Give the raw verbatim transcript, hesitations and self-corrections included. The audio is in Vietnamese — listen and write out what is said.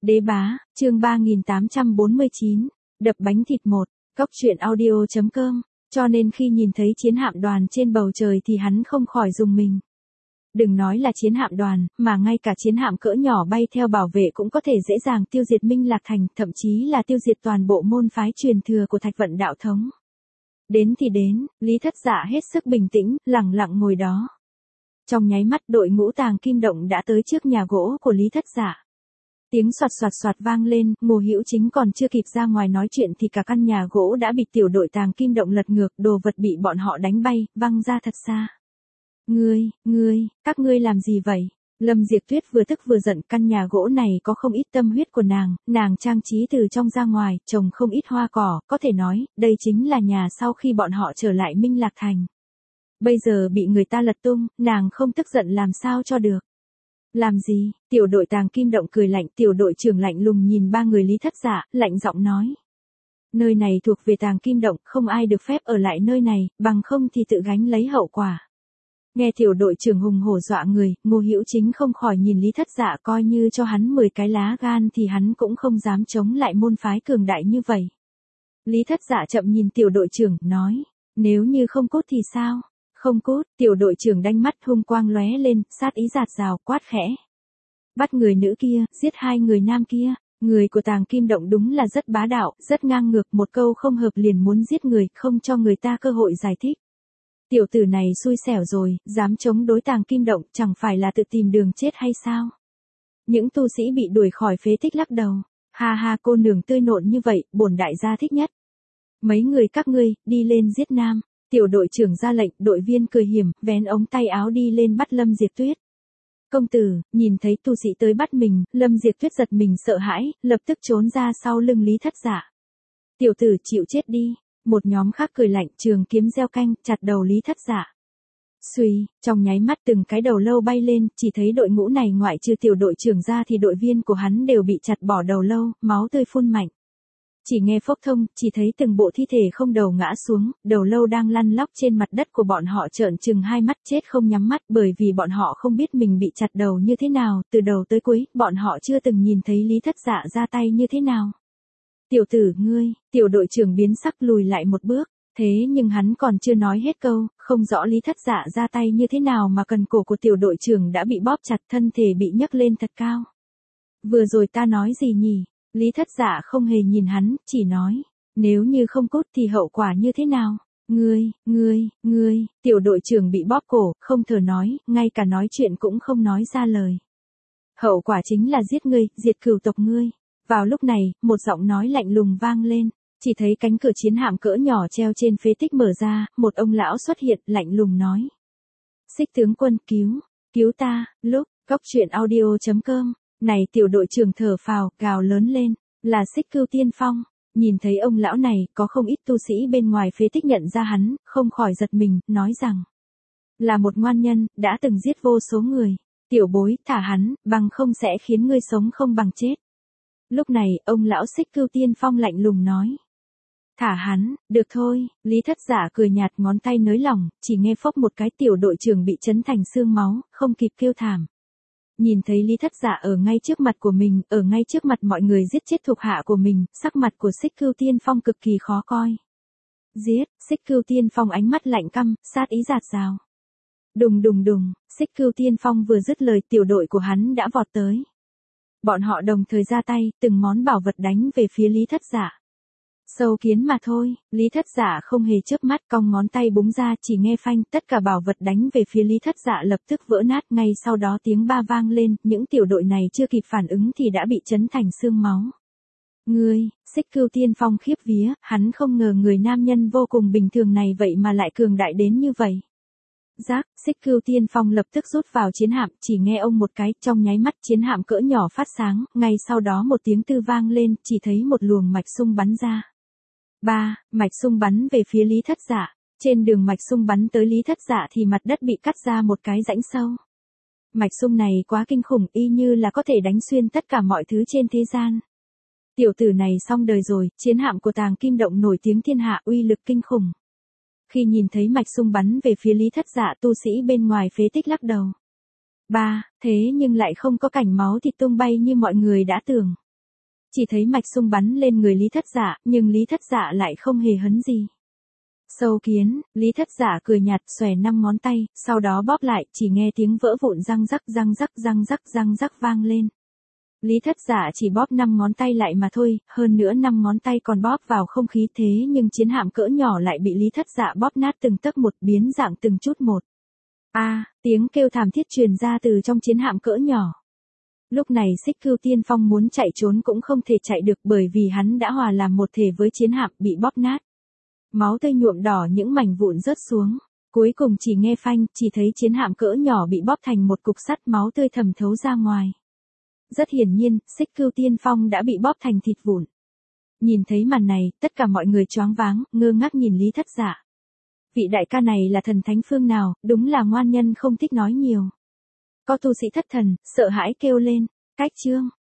Đế bá, chương ba nghìn tám trăm bốn mươi chín, đập bánh thịt một, cóc truyện audio chấm com, cho nên khi nhìn thấy chiến hạm đoàn trên bầu trời thì hắn không khỏi rùng mình. Đừng nói là chiến hạm đoàn, mà ngay cả chiến hạm cỡ nhỏ bay theo bảo vệ cũng có thể dễ dàng tiêu diệt Minh Lạc Thành, thậm chí là tiêu diệt toàn bộ môn phái truyền thừa của Thạch Vận đạo thống. Đến thì đến, Lý Thất Dạ hết sức bình tĩnh, lặng lặng ngồi đó. Trong nháy mắt đội ngũ Tàng Kim Động đã tới trước nhà gỗ của Lý Thất Dạ. Tiếng soạt soạt soạt vang lên, Ngô Hữu Chính còn chưa kịp ra ngoài nói chuyện thì cả căn nhà gỗ đã bị tiểu đội Tàng Kim Động lật ngược, đồ vật bị bọn họ đánh bay, văng ra thật xa. Ngươi, ngươi, các ngươi làm gì vậy? Lâm Diệp Tuyết vừa tức vừa giận, căn nhà gỗ này có không ít tâm huyết của nàng, nàng trang trí từ trong ra ngoài, trồng không ít hoa cỏ, có thể nói, đây chính là nhà sau khi bọn họ trở lại Minh Lạc Thành. Bây giờ bị người ta lật tung, nàng không tức giận làm sao cho được. Làm gì? Tiểu đội Tàng Kim Động cười lạnh, tiểu đội trưởng lạnh lùng nhìn ba người Lý Thất Dạ, lạnh giọng nói. Nơi này thuộc về Tàng Kim Động, không ai được phép ở lại nơi này, bằng không thì tự gánh lấy hậu quả. Nghe tiểu đội trưởng hùng hổ dọa người, Ngô Hữu Chính không khỏi nhìn Lý Thất Dạ, coi như cho hắn mười cái lá gan thì hắn cũng không dám chống lại môn phái cường đại như vậy. Lý Thất Dạ chậm nhìn tiểu đội trưởng, nói, nếu như không cốt thì sao? Không cốt, tiểu đội trưởng đanh mắt hung quang lóe lên, sát ý giạt rào, quát khẽ. Bắt người nữ kia, giết hai người nam kia. Người của Tàng Kim Động đúng là rất bá đạo, rất ngang ngược, một câu không hợp liền muốn giết người, không cho người ta cơ hội giải thích. Tiểu tử này xui xẻo rồi, dám chống đối Tàng Kim Động, chẳng phải là tự tìm đường chết hay sao? Những tu sĩ bị đuổi khỏi phế tích lắc đầu. Ha ha, cô nương tươi nộn như vậy, bổn đại gia thích nhất. Mấy người các ngươi, đi lên giết nam. Tiểu đội trưởng ra lệnh, đội viên cười hiểm, vén ống tay áo đi lên bắt Lâm Diệp Tuyết. Công tử, nhìn thấy tu sĩ tới bắt mình, Lâm Diệp Tuyết giật mình sợ hãi, lập tức trốn ra sau lưng Lý Thất Dạ. Tiểu tử chịu chết đi. Một nhóm khác cười lạnh, trường kiếm gieo canh, chặt đầu Lý Thất Dạ. Xuy, trong nháy mắt từng cái đầu lâu bay lên, chỉ thấy đội ngũ này ngoại trừ tiểu đội trưởng ra thì đội viên của hắn đều bị chặt bỏ đầu lâu, máu tươi phun mạnh. Chỉ nghe phốc thông, chỉ thấy từng bộ thi thể không đầu ngã xuống, đầu lâu đang lăn lóc trên mặt đất của bọn họ trợn trừng hai mắt chết không nhắm mắt, bởi vì bọn họ không biết mình bị chặt đầu như thế nào, từ đầu tới cuối, bọn họ chưa từng nhìn thấy Lý Thất Dạ ra tay như thế nào. Tiểu tử ngươi, tiểu đội trưởng biến sắc lùi lại một bước, thế nhưng hắn còn chưa nói hết câu, không rõ Lý Thất Dạ ra tay như thế nào mà cần cổ của tiểu đội trưởng đã bị bóp chặt, thân thể bị nhấc lên thật cao. Vừa rồi ta nói gì nhỉ? Lý Thất Dạ không hề nhìn hắn, chỉ nói, nếu như không cốt thì hậu quả như thế nào? Ngươi, ngươi, ngươi, tiểu đội trưởng bị bóp cổ, không thở nói, ngay cả nói chuyện cũng không nói ra lời. Hậu quả chính là giết ngươi, diệt cửu tộc ngươi. Vào lúc này, một giọng nói lạnh lùng vang lên, chỉ thấy cánh cửa chiến hạm cỡ nhỏ treo trên phế tích mở ra, một ông lão xuất hiện, lạnh lùng nói. Xích tướng quân cứu, cứu ta, lúc, cóc truyện audio chấm com. Này tiểu đội trưởng thở phào, gào lớn lên, là Xích Cưu Tiên Phong. Nhìn thấy ông lão này, có không ít tu sĩ bên ngoài phế tích nhận ra hắn, không khỏi giật mình, nói rằng, là một ngoan nhân, đã từng giết vô số người. Tiểu bối, thả hắn, bằng không sẽ khiến ngươi sống không bằng chết. Lúc này, ông lão Xích Cưu Tiên Phong lạnh lùng nói. Thả hắn, được thôi, Lý Thất Dạ cười nhạt, ngón tay nới lỏng, chỉ nghe phốc một cái, tiểu đội trưởng bị chấn thành xương máu, không kịp kêu thảm. Nhìn thấy Lý Thất Dạ ở ngay trước mặt của mình, ở ngay trước mặt mọi người giết chết thuộc hạ của mình, sắc mặt của Xích Cưu Tiên Phong cực kỳ khó coi. Giết, Xích Cưu Tiên Phong ánh mắt lạnh căm, sát ý giạt rào. Đùng đùng đùng, Xích Cưu Tiên Phong vừa dứt lời, tiểu đội của hắn đã vọt tới. Bọn họ đồng thời ra tay, từng món bảo vật đánh về phía Lý Thất Dạ. Sâu kiến mà thôi, Lý Thất Dạ không hề chớp mắt, cong ngón tay búng ra, chỉ nghe phanh, tất cả bảo vật đánh về phía Lý Thất Dạ lập tức vỡ nát, ngay sau đó tiếng ba vang lên, những tiểu đội này chưa kịp phản ứng thì đã bị chấn thành xương máu. Ngươi, Xích Cưu Tiên Phong khiếp vía, hắn không ngờ người nam nhân vô cùng bình thường này vậy mà lại cường đại đến như vậy. Giác, Xích Cưu Tiên Phong lập tức rút vào chiến hạm, chỉ nghe ông một cái, trong nháy mắt chiến hạm cỡ nhỏ phát sáng, ngay sau đó một tiếng tư vang lên, chỉ thấy một luồng mạch sung bắn ra. Ba, mạch sung bắn về phía Lý Thất Dạ, trên đường mạch sung bắn tới Lý Thất Dạ thì mặt đất bị cắt ra một cái rãnh sâu. Mạch sung này quá kinh khủng, y như là có thể đánh xuyên tất cả mọi thứ trên thế gian. Tiểu tử này xong đời rồi, chiến hạm của Tàng Kim Động nổi tiếng thiên hạ, uy lực kinh khủng. Khi nhìn thấy mạch sung bắn về phía Lý Thất Dạ, tu sĩ bên ngoài phế tích lắc đầu. Ba, thế nhưng lại không có cảnh máu thịt tung bay như mọi người đã tưởng. Chỉ thấy mạch sung bắn lên người Lý Thất Dạ, nhưng Lý Thất Dạ lại không hề hấn gì. Sâu kiến, Lý Thất Dạ cười nhạt xòe năm ngón tay, sau đó bóp lại, chỉ nghe tiếng vỡ vụn răng rắc răng rắc răng rắc răng rắc vang lên. Lý Thất Dạ chỉ bóp năm ngón tay lại mà thôi, hơn nữa năm ngón tay còn bóp vào không khí thế nhưng chiến hạm cỡ nhỏ lại bị Lý Thất Dạ bóp nát từng tấc một, biến dạng từng chút một. A, à, tiếng kêu thảm thiết truyền ra từ trong chiến hạm cỡ nhỏ. Lúc này Xích Cưu Tiên Phong muốn chạy trốn cũng không thể chạy được bởi vì hắn đã hòa làm một thể với chiến hạm bị bóp nát. Máu tươi nhuộm đỏ những mảnh vụn rớt xuống, cuối cùng chỉ nghe phanh, chỉ thấy chiến hạm cỡ nhỏ bị bóp thành một cục sắt, máu tươi thẩm thấu ra ngoài. Rất hiển nhiên, Xích Cưu Tiên Phong đã bị bóp thành thịt vụn. Nhìn thấy màn này, tất cả mọi người choáng váng, ngơ ngác nhìn Lý Thất Dạ. Vị đại ca này là thần thánh phương nào, đúng là ngoan nhân không thích nói nhiều. Có tu sĩ thất thần, sợ hãi kêu lên, cách chương.